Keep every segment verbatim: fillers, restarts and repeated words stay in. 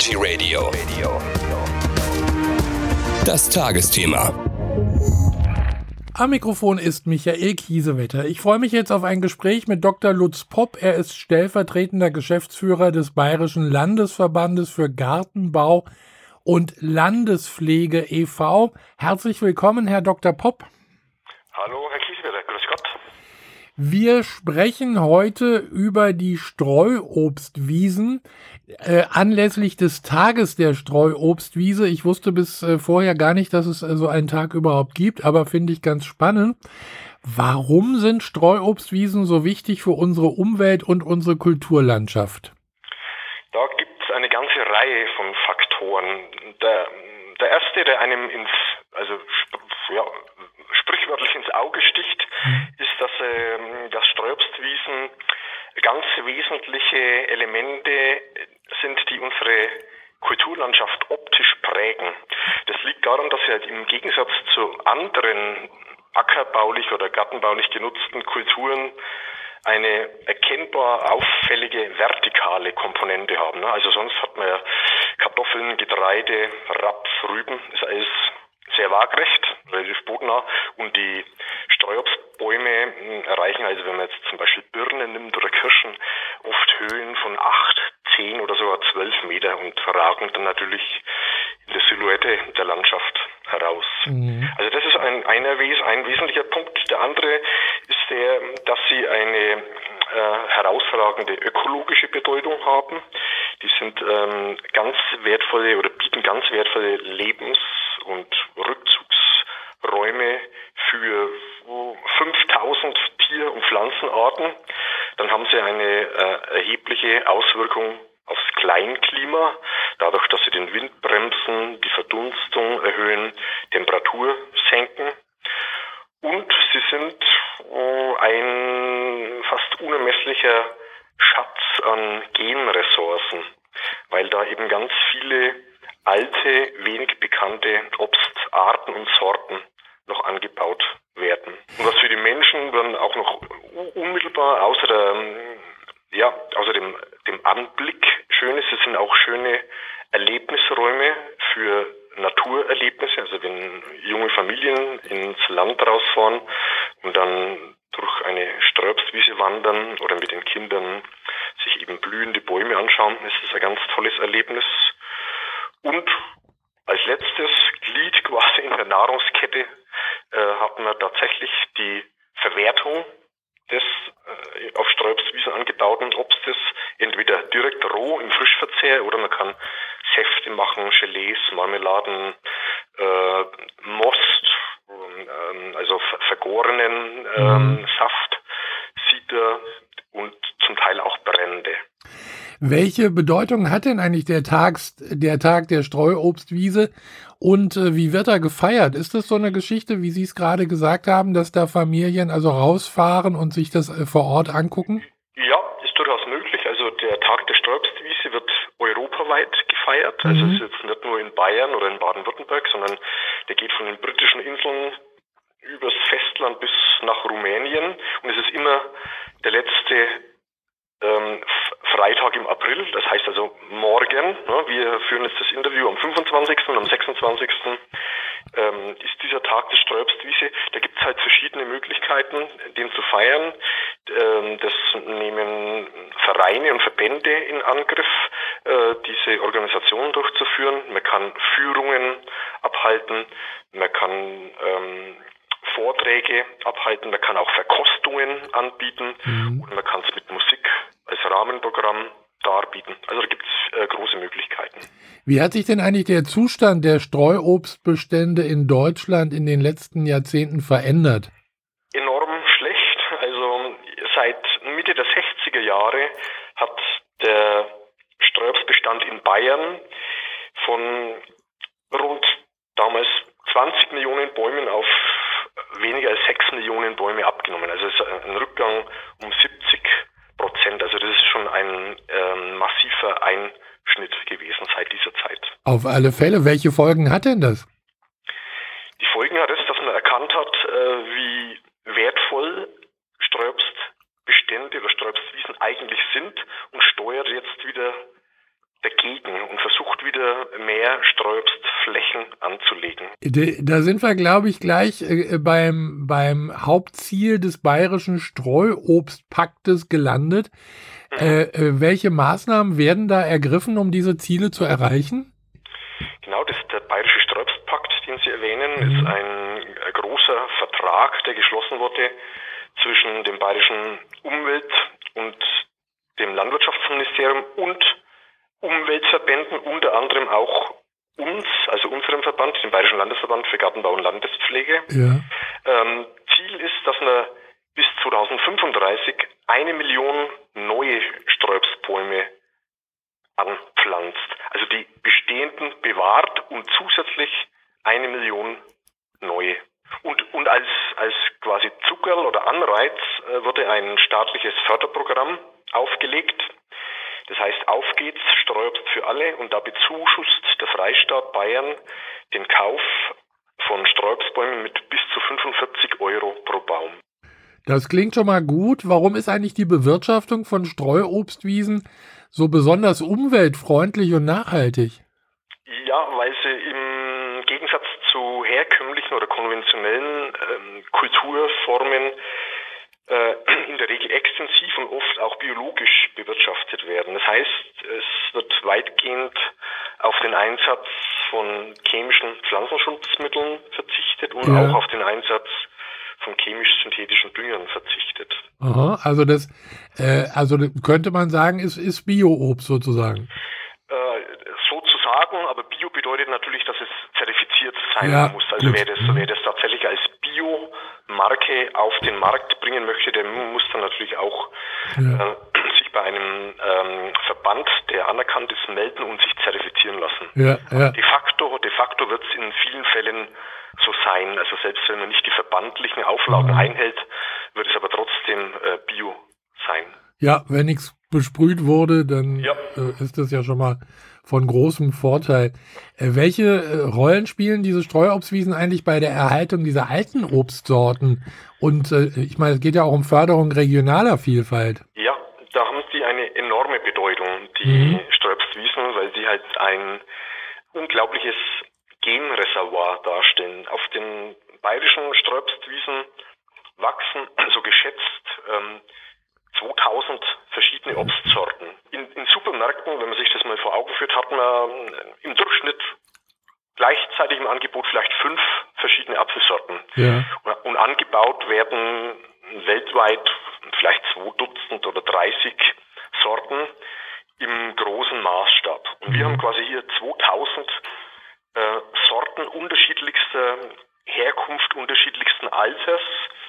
Energy Radio. Das Tagesthema. Am Mikrofon ist Michael Kiesewetter. Ich freue mich jetzt auf ein Gespräch mit Doktor Lutz Popp. Er ist stellvertretender Geschäftsführer des Bayerischen Landesverbandes für Gartenbau und Landespflege e V Herzlich willkommen, Herr Doktor Popp. Hallo, Herr Kiesewetter. Grüß Gott. Wir sprechen heute über die Streuobstwiesen äh, anlässlich des Tages der Streuobstwiese. Ich wusste bis äh, vorher gar nicht, dass es äh, so einen Tag überhaupt gibt, aber finde ich ganz spannend. Warum sind Streuobstwiesen so wichtig für unsere Umwelt und unsere Kulturlandschaft? Da gibt es eine ganze Reihe von Faktoren. Der, der erste, der einem ins, also ja, sprichwörtlich ins Auge sticht, mhm. ist, dass, äh, dass Streuobstwiesen ganz wesentliche Elemente sind, die unsere Kulturlandschaft optisch prägen. Das liegt daran, dass sie halt im Gegensatz zu anderen ackerbaulich oder gartenbaulich genutzten Kulturen eine erkennbar auffällige vertikale Komponente haben. Also sonst hat man ja Kartoffeln, Getreide, Raps, Rüben, ist alles sehr waagrecht, relativ bodennah, und die Streuobstbäume erreichen, also wenn man jetzt zum Beispiel Birnen nimmt oder Kirschen, oft Höhen von acht, zehn oder sogar zwölf Meter und ragen dann natürlich in der Silhouette der Landschaft heraus. Mhm. Also das ist ein, einer, ein wesentlicher Punkt. Der andere ist der, dass sie eine äh, herausragende ökologische Bedeutung haben. Die sind ähm, ganz wertvolle oder bieten ganz wertvolle Lebens- und Rückzugsräume für fünftausend Tier- und Pflanzenarten. Dann haben sie eine äh, erhebliche Auswirkung aufs Kleinklima, dadurch, dass sie den Wind bremsen, die Verdunstung erhöhen, Temperatur senken. Und sie sind äh, ein fast unermesslicher Schatz an Genressourcen, weil da eben ganz viele alte, wenig bekannte Obstarten und Sorten noch angebaut werden. Und was für die Menschen dann auch noch unmittelbar außer der, ja, außer dem, dem Anblick schön ist, es sind auch schöne Erlebnisräume für Naturerlebnisse, also wenn junge Familien ins Land rausfahren und dann durch eine Streuobstwiese wandern oder mit den Kindern sich eben blühende Bäume anschauen, ist das ein ganz tolles Erlebnis. Und als letztes Glied quasi in der Nahrungskette äh, hat man tatsächlich die Verwertung des äh, auf Streuobstwiesen angebauten Obstes, entweder direkt roh im Frischverzehr oder man kann Säfte machen, Gelees, Marmeladen, äh, Most, äh, also vergorenen äh, mhm. Saft, Cider und zum Teil auch Brände. Welche Bedeutung hat denn eigentlich der, Tags, der Tag der Streuobstwiese und äh, wie wird er gefeiert? Ist das so eine Geschichte, wie Sie es gerade gesagt haben, dass da Familien also rausfahren und sich das äh, vor Ort angucken? Ja, ist durchaus möglich. Also der Tag der Streuobstwiese wird europaweit gefeiert. Mhm. Also es ist jetzt nicht nur in Bayern oder in Baden-Württemberg, sondern der geht von den britischen Inseln übers Festland bis nach Rumänien. Und es ist immer der letzte Ähm, Freitag im April, das heißt also morgen, ne, wir führen jetzt das Interview am fünfundzwanzigsten und am sechsundzwanzigsten Ähm, ist dieser Tag der Streuobstwiese. Da gibt es halt verschiedene Möglichkeiten, den zu feiern. Ähm, das nehmen Vereine und Verbände in Angriff, äh, diese Organisationen durchzuführen. Man kann Führungen abhalten, man kann ähm, Vorträge abhalten, man kann auch Verkostungen anbieten mhm. und man kann es mit Musik als Rahmenprogramm darbieten. Also da gibt es äh, große Möglichkeiten. Wie hat sich denn eigentlich der Zustand der Streuobstbestände in Deutschland in den letzten Jahrzehnten verändert? Enorm schlecht. Also seit Mitte der sechziger Jahre hat der Streuobstbestand in Bayern von rund damals zwanzig Millionen Bäumen auf weniger als sechs Millionen Bäume abgenommen. Also es ist ein Rückgang um siebzig Prozent. Also das ist schon ein ähm, massiver Einschnitt gewesen seit dieser Zeit. Auf alle Fälle. Welche Folgen hat denn das? Die Folgen hat es, dass man erkannt hat, äh, wie wertvoll Streuobstbestände oder Streuobstwiesen eigentlich sind und steuert jetzt wieder dagegen und versucht wieder mehr Streuobstflächen anzulegen. Da sind wir, glaube ich, gleich äh, beim, beim Hauptziel des Bayerischen Streuobstpaktes gelandet. Mhm. Äh, äh, welche Maßnahmen werden da ergriffen, um diese Ziele zu erreichen? Genau, das der Bayerische Streuobstpakt, den Sie erwähnen, mhm. ist ein, ein großer Vertrag, der geschlossen wurde zwischen dem Bayerischen Umwelt- und dem Landwirtschaftsministerium und Umweltverbänden, unter anderem auch uns, also unserem Verband, dem Bayerischen Landesverband für Gartenbau und Landespflege. Ja. Ähm, Ziel ist, dass man bis zweitausendfünfunddreißig eine Million neue Streuobstbäume anpflanzt. Also die bestehenden bewahrt und zusätzlich eine Million neue. Und, und als, als quasi Zuckerl oder Anreiz äh, wurde ein staatliches Förderprogramm aufgelegt. Das heißt, auf geht's, Streuobst für alle, und da bezuschusst der Freistaat Bayern den Kauf von Streuobstbäumen mit bis zu fünfundvierzig Euro pro Baum. Das klingt schon mal gut. Warum ist eigentlich die Bewirtschaftung von Streuobstwiesen so besonders umweltfreundlich und nachhaltig? Ja, weil sie im Gegensatz zu herkömmlichen oder konventionellen ähm, Kulturformen in der Regel extensiv und oft auch biologisch bewirtschaftet werden. Das heißt, es wird weitgehend auf den Einsatz von chemischen Pflanzenschutzmitteln verzichtet und ja. auch auf den Einsatz von chemisch-synthetischen Düngern verzichtet. Aha, also das, äh, also könnte man sagen, ist, ist Bio-Obst sozusagen. Äh, sozusagen, aber Bio bedeutet natürlich, dass es zertifiziert sein ja, muss. Also wer das, wer das tatsächlich als Bio-Marke auf den Markt bringen möchte, der muss dann natürlich auch ja. äh, sich bei einem ähm, Verband, der anerkannt ist, melden und sich zertifizieren lassen. Ja, ja. De facto, de facto wird es in vielen Fällen so sein. Also selbst wenn man nicht die verbandlichen Auflagen mhm. einhält, wird es aber trotzdem äh, Bio sein. Ja, wenn nichts besprüht wurde, dann ja. äh, ist das ja schon mal von großem Vorteil. Äh, welche äh, Rollen spielen diese Streuobstwiesen eigentlich bei der Erhaltung dieser alten Obstsorten? Und äh, ich meine, es geht ja auch um Förderung regionaler Vielfalt. Ja, da haben sie eine enorme Bedeutung, die mhm. Streuobstwiesen, weil sie halt ein unglaubliches Genreservoir darstellen. Auf den bayerischen Streuobstwiesen wachsen, also geschätzt, ähm, zweitausend verschiedene Obstsorten. In, in Supermärkten, wenn man sich das mal vor Augen führt, hat man im Durchschnitt gleichzeitig im Angebot vielleicht fünf verschiedene Apfelsorten. Ja. Und, und angebaut werden weltweit vielleicht zwei Dutzend oder dreißig Sorten im großen Maßstab. Und wir haben quasi hier zweitausend äh, Sorten unterschiedlichster Herkunft, unterschiedlichsten Alters,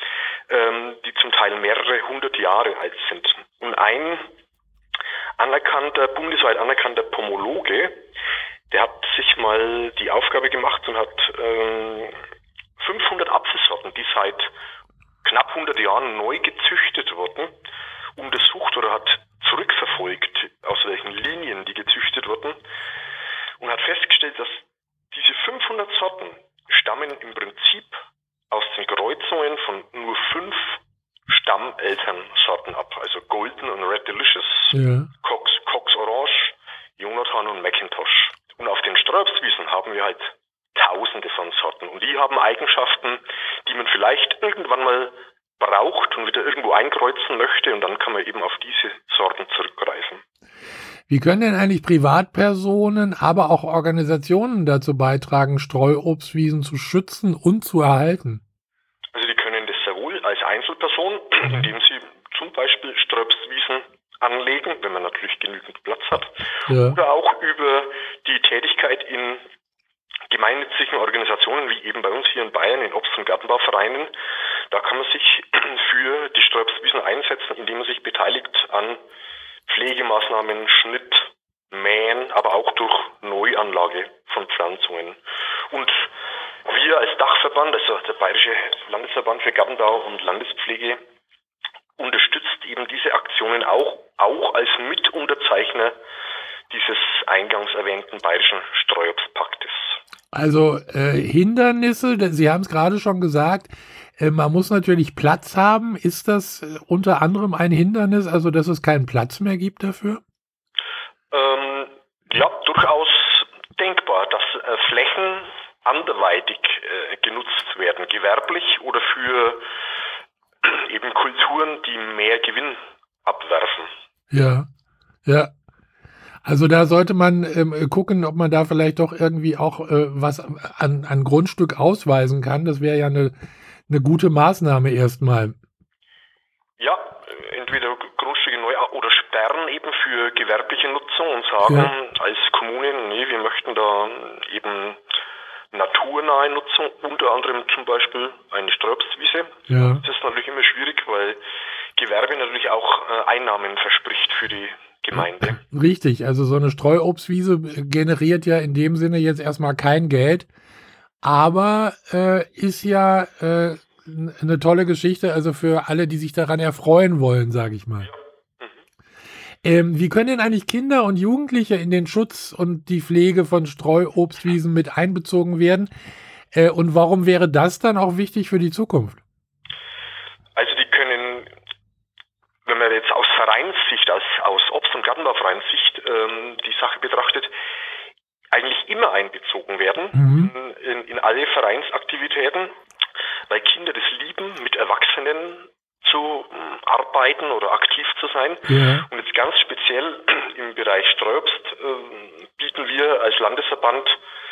die zum Teil mehrere hundert Jahre alt sind. Und ein anerkannter, bundesweit anerkannter Pomologe, der hat sich mal die Aufgabe gemacht und hat ähm, fünfhundert Apfelsorten, die seit knapp hundert Jahren neu gezüchtet wurden, untersucht oder hat zurückverfolgt, aus welchen Linien die gezüchtet wurden, und hat festgestellt, dass diese fünfhundert Sorten stammen im Prinzip aus den Kreuzungen von nur fünf Stammelternsorten ab, also Golden und Red Delicious, ja. Cox, Cox Orange, Jonathan und Macintosh. Und auf den Streuobstwiesen haben wir halt tausende von Sorten, und die haben Eigenschaften, die man vielleicht irgendwann mal braucht und wieder irgendwo einkreuzen möchte, und dann kann man eben auf diese Sorten zurückgreifen. Wie können denn eigentlich Privatpersonen, aber auch Organisationen dazu beitragen, Streuobstwiesen zu schützen und zu erhalten? Also die können das sehr wohl als Einzelperson, indem sie zum Beispiel Streuobstwiesen anlegen, wenn man natürlich genügend Platz hat, ja. oder auch über die Tätigkeit in gemeinnützigen Organisationen, wie eben bei uns hier in Bayern, in Obst- und Gartenbauvereinen. Da kann man sich für die Streuobstwiesen einsetzen, indem man sich beteiligt an Pflegemaßnahmen, Schnitt, Mähen, aber auch durch Neuanlage von Pflanzungen. Und wir als Dachverband, also der Bayerische Landesverband für Gartenbau und Landespflege, unterstützt eben diese Aktionen auch, auch als Mitunterzeichner dieses eingangs erwähnten Bayerischen Streuobstpaktes. Also äh, Hindernisse, Sie haben es gerade schon gesagt, äh, man muss natürlich Platz haben. Ist das äh, unter anderem ein Hindernis, also dass es keinen Platz mehr gibt dafür? Ähm, ja, durchaus denkbar, dass äh, Flächen anderweitig äh, genutzt werden, gewerblich oder für äh, eben Kulturen, die mehr Gewinn abwerfen. Ja, ja. Also da sollte man ähm, gucken, ob man da vielleicht doch irgendwie auch äh, was an, an Grundstück ausweisen kann. Das wäre ja eine, eine gute Maßnahme erstmal. Ja, entweder Grundstücke neu oder sperren eben für gewerbliche Nutzung und sagen ja. als Kommune, nee, wir möchten da eben naturnahe Nutzung, unter anderem zum Beispiel eine Streuobstwiese. Ja. Das ist natürlich immer schwierig, weil Gewerbe natürlich auch äh, Einnahmen verspricht für die Gemeinde. Richtig, also so eine Streuobstwiese generiert ja in dem Sinne jetzt erstmal kein Geld, aber äh, ist ja äh, eine tolle Geschichte, also für alle, die sich daran erfreuen wollen, sage ich mal. Ja. Mhm. Ähm, wie können denn eigentlich Kinder und Jugendliche in den Schutz und die Pflege von Streuobstwiesen mit einbezogen werden? Äh, und warum wäre das dann auch wichtig für die Zukunft? Also die können, wenn man jetzt aus Vereinssicht, aus, aus Obst- und Gartenbauvereinssicht ähm, die Sache betrachtet, eigentlich immer einbezogen werden mhm. in, in alle Vereinsaktivitäten, weil Kinder das lieben, mit Erwachsenen zu ähm, arbeiten oder aktiv zu sein. Ja. Und jetzt ganz speziell im Bereich Streuobst äh, bieten wir als Landesverband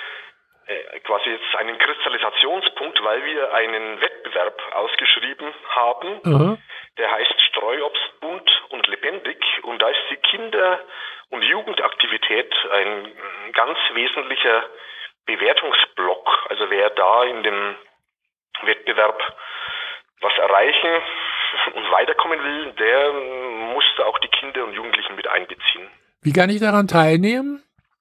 äh, quasi jetzt einen Kristallisationspunkt, weil wir einen Wettbewerb ausgeschrieben haben, Aha. der heißt Streuobst bunt und lebendig. Und da ist die Kinder- und Jugendaktivität ein ganz wesentlicher Bewertungsblock. Also wer da in dem Wettbewerb was erreichen und weiterkommen will, der muss da auch die Kinder und Jugendlichen mit einbeziehen. Wie kann ich daran teilnehmen?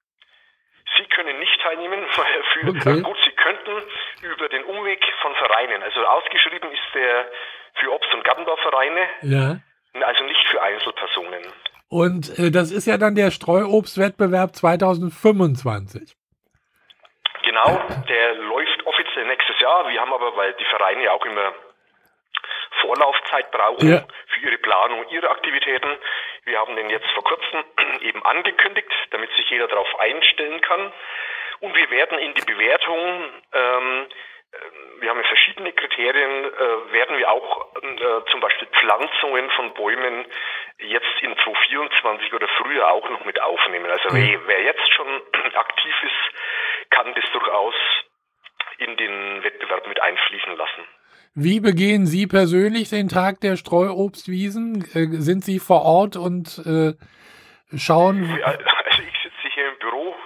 Sie können nicht teilnehmen, weil für, okay. gut, Sie könnten über den Umweg von Vereinen, also ausgeschrieben ist der für Obst- und Gartenbauvereine, ja. also nicht für Einzelpersonen. Und äh, das ist ja dann der Streuobstwettbewerb zwanzig fünfundzwanzig. Genau, der läuft offiziell nächstes Jahr. Wir haben aber, weil die Vereine ja auch immer Vorlaufzeit brauchen ja. für ihre Planung, ihre Aktivitäten. Wir haben den jetzt vor kurzem eben angekündigt, damit sich jeder darauf einstellen kann. Und wir werden in die Bewertung, ähm, wir haben ja verschiedene Kriterien, äh, werden wir auch äh, zum Beispiel Pflanzungen von Bäumen jetzt in zwanzig vierundzwanzig oder früher auch noch mit aufnehmen. Also mhm. wer, wer jetzt schon aktiv ist, kann das durchaus in den Wettbewerb mit einfließen lassen. Wie begehen Sie persönlich den Tag der Streuobstwiesen? Äh, sind Sie vor Ort und äh, schauen? Ja, also ich sitze hier im Büro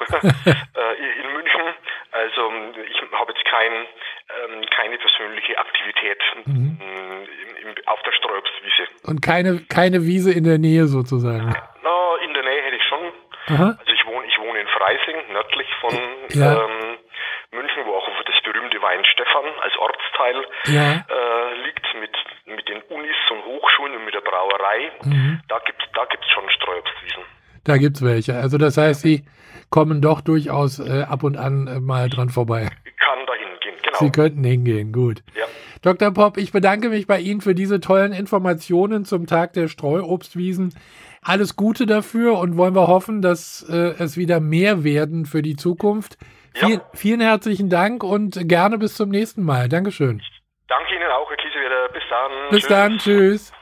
äh, in München. Also ich habe jetzt kein, ähm, keine persönliche Aktivität mhm. im, im, auf der Streuobstwiese. Und keine, keine Wiese in der Nähe sozusagen? Na, in der Nähe hätte ich schon. Aha. Also ich wohne, ich wohne in Freising, nördlich von ja. ähm, München, wo auch das berühmte Weinstefan als Ortsteil ja. äh, liegt mit, mit den Unis und Hochschulen und mit der Brauerei. Mhm. Da gibt es da gibt's schon Streuobstwiesen. Da gibt es welche. Also das heißt, Sie kommen doch durchaus äh, ab und an äh, mal dran vorbei. Kann da hingehen, genau. Sie könnten hingehen, gut. Ja. Doktor Popp, ich bedanke mich bei Ihnen für diese tollen Informationen zum Tag der Streuobstwiesen. Alles Gute dafür und wollen wir hoffen, dass äh, es wieder mehr werden für die Zukunft. Ja. Viel, vielen herzlichen Dank und gerne bis zum nächsten Mal. Dankeschön. Danke Ihnen auch, Herr Kiesewetter. Bis dann. Bis Tschüss. dann. Tschüss.